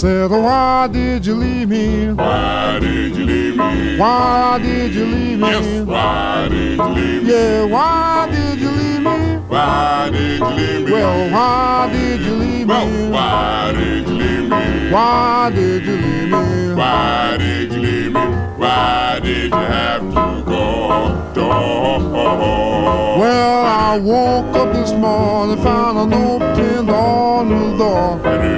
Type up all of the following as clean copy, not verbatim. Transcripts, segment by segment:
said, why did you leave me? Why did you leave me? Why did you leave me? Yes, why did you leave me? Yeah, why did you leave me? Why did you leave me? Well, why did you leave me? Well, why did you leave me? Why did you leave me? Why did you leave me? Why did you have to go? Well, I woke up this morning, found a note pinned on the door.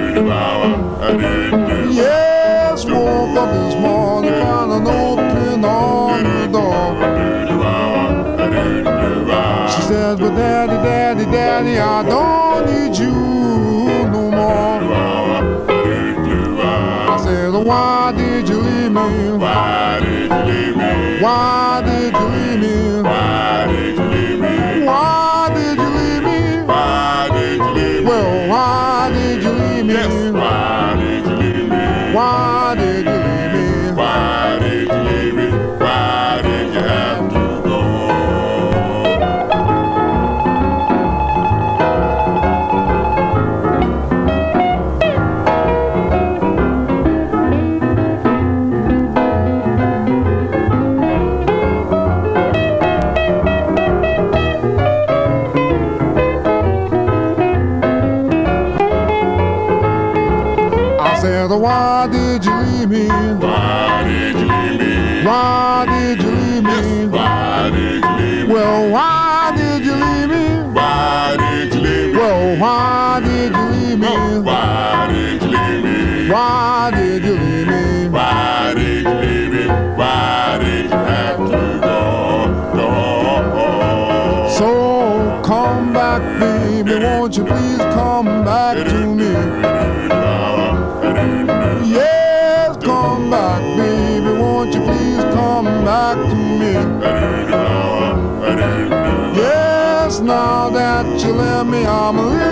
Yes, woke up this morning, found a note pinned on the door. She says, but daddy, daddy, daddy, I don't need you no more. I said, why did you leave me? Why did you leave me? Why did you leave me? Why did you leave me? Why did you leave me? Why did you leave me? Well, why did you leave me? Yes, why did you leave me? Why did you leave me? Why did you leave me? Why did you have to go? I said, why did you leave me? Why did you leave me? Why did you leave me? Yes, why did you leave me? Well, why did you leave me? Why did you leave me? Well, why did you leave me? Why did you leave me? Why did you leave me? Why did you leave me? Why did you have to go? So come back, baby, won't you please come back to me? Yes, come back, baby, won't you please come back to me? Yes, now that you left me, I'm